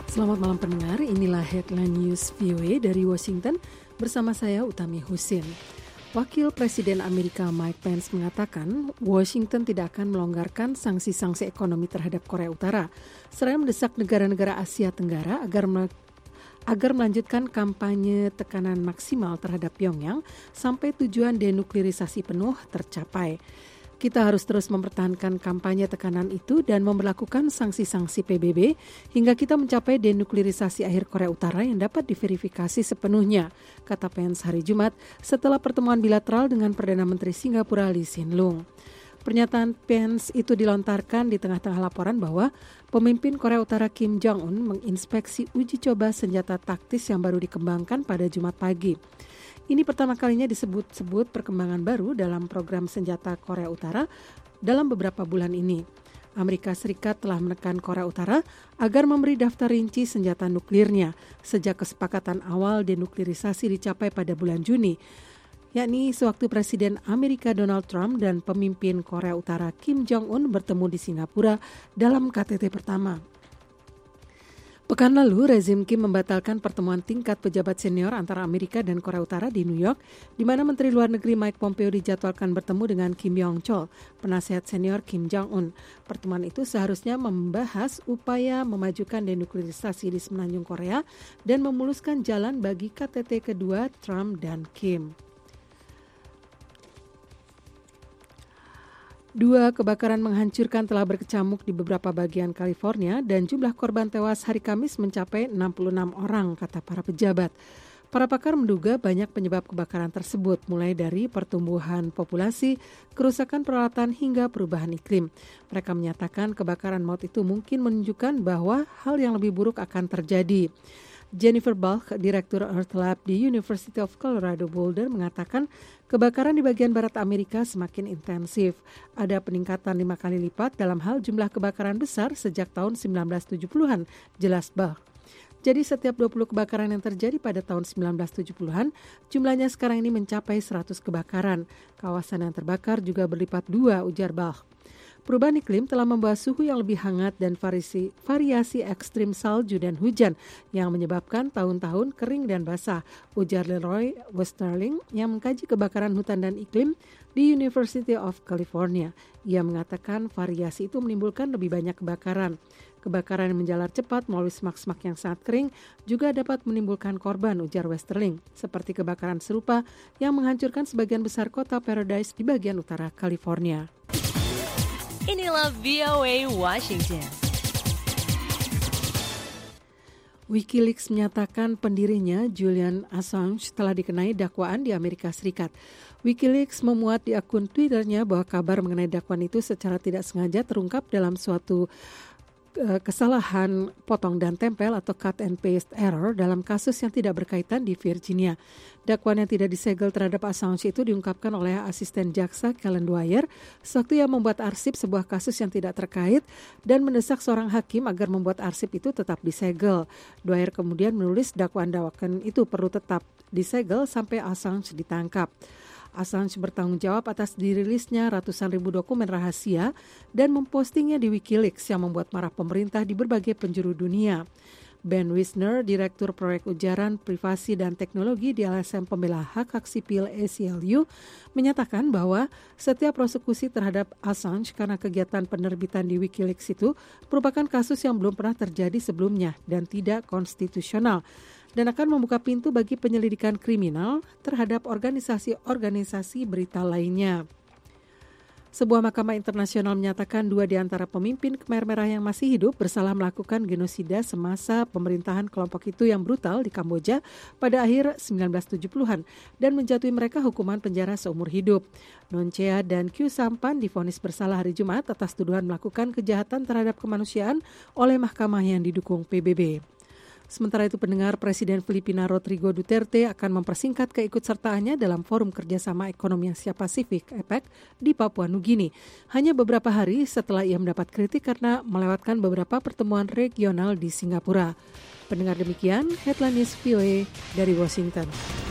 Selamat malam pendengar, inilah Headline News VOA dari Washington bersama saya Utami Husin. Wakil Presiden Amerika Mike Pence mengatakan Washington tidak akan melonggarkan sanksi-sanksi ekonomi terhadap Korea Utara, seraya mendesak negara-negara Asia Tenggara agar melanjutkan kampanye tekanan maksimal terhadap Pyongyang sampai tujuan denuklirisasi penuh tercapai. Kita harus terus mempertahankan kampanye tekanan itu dan memberlakukan sanksi-sanksi PBB hingga kita mencapai denuklirisasi akhir Korea Utara yang dapat diverifikasi sepenuhnya, kata Pence hari Jumat setelah pertemuan bilateral dengan Perdana Menteri Singapura Lee Hsien Loong. Pernyataan Pence itu dilontarkan di tengah-tengah laporan bahwa pemimpin Korea Utara Kim Jong-un menginspeksi uji coba senjata taktis yang baru dikembangkan pada Jumat pagi. Ini pertama kalinya disebut-sebut perkembangan baru dalam program senjata Korea Utara dalam beberapa bulan ini. Amerika Serikat telah menekan Korea Utara agar memberi daftar rinci senjata nuklirnya sejak kesepakatan awal denuklirisasi dicapai pada bulan Juni, yakni sewaktu Presiden Amerika Donald Trump dan pemimpin Korea Utara Kim Jong-un bertemu di Singapura dalam KTT pertama. Pekan lalu, rezim Kim membatalkan pertemuan tingkat pejabat senior antara Amerika dan Korea Utara di New York, di mana Menteri Luar Negeri Mike Pompeo dijadwalkan bertemu dengan Kim Yong-chol, penasihat senior Kim Jong-un. Pertemuan itu seharusnya membahas upaya memajukan denuklirisasi di semenanjung Korea dan memuluskan jalan bagi KTT kedua Trump dan Kim. 2 kebakaran menghancurkan telah berkecamuk di beberapa bagian California dan jumlah korban tewas hari Kamis mencapai 66 orang, kata para pejabat. Para pakar menduga banyak penyebab kebakaran tersebut, mulai dari pertumbuhan populasi, kerusakan peralatan hingga perubahan iklim. Mereka menyatakan kebakaran maut itu mungkin menunjukkan bahwa hal yang lebih buruk akan terjadi. Jennifer Balch, Direktur Earth Lab di University of Colorado Boulder, mengatakan kebakaran di bagian barat Amerika semakin intensif. Ada peningkatan 5 kali lipat dalam hal jumlah kebakaran besar sejak tahun 1970-an, jelas Balch. Jadi setiap 20 kebakaran yang terjadi pada tahun 1970-an, jumlahnya sekarang ini mencapai 100 kebakaran. Kawasan yang terbakar juga berlipat 2, ujar Balch. Perubahan iklim telah membawa suhu yang lebih hangat dan variasi ekstrim salju dan hujan yang menyebabkan tahun-tahun kering dan basah, ujar Leroy Westerling yang mengkaji kebakaran hutan dan iklim di University of California. Ia mengatakan variasi itu menimbulkan lebih banyak kebakaran. Kebakaran yang menjalar cepat melalui semak-semak yang sangat kering juga dapat menimbulkan korban, ujar Westerling, seperti kebakaran serupa yang menghancurkan sebagian besar kota Paradise di bagian utara California. Inilah VOA Washington. Wikileaks menyatakan pendirinya Julian Assange telah dikenai dakwaan di Amerika Serikat. Wikileaks memuat di akun Twitternya bahwa kabar mengenai dakwaan itu secara tidak sengaja terungkap dalam suatu kesalahan potong dan tempel atau cut and paste error dalam kasus yang tidak berkaitan di Virginia. Dakwaan yang tidak disegel terhadap Assange itu diungkapkan oleh asisten jaksa Kellen Dwyer sewaktu ia membuat arsip sebuah kasus yang tidak terkait dan mendesak seorang hakim agar membuat arsip itu tetap disegel. Dwyer kemudian menulis dakwaan itu perlu tetap disegel sampai Assange ditangkap. Assange bertanggung jawab atas dirilisnya ratusan ribu dokumen rahasia dan mempostingnya di Wikileaks yang membuat marah pemerintah di berbagai penjuru dunia. Ben Wisner, Direktur Proyek Ujaran Privasi dan Teknologi di LSM Pembela Hak Sipil ACLU, menyatakan bahwa setiap prosekusi terhadap Assange karena kegiatan penerbitan di Wikileaks itu merupakan kasus yang belum pernah terjadi sebelumnya dan tidak konstitusional, dan akan membuka pintu bagi penyelidikan kriminal terhadap organisasi-organisasi berita lainnya. Sebuah mahkamah internasional menyatakan 2 di antara pemimpin Khmer Merah yang masih hidup bersalah melakukan genosida semasa pemerintahan kelompok itu yang brutal di Kamboja pada akhir 1970-an dan menjatuhi mereka hukuman penjara seumur hidup. Non Chea dan Khieu Samphan divonis bersalah hari Jumat atas tuduhan melakukan kejahatan terhadap kemanusiaan oleh mahkamah yang didukung PBB. Sementara itu pendengar, Presiden Filipina Rodrigo Duterte akan mempersingkat keikutsertaannya dalam Forum Kerjasama Ekonomi Asia Pasifik (APEC) di Papua Nugini. Hanya beberapa hari setelah ia mendapat kritik karena melewatkan beberapa pertemuan regional di Singapura. Pendengar, demikian Headline News VOA dari Washington.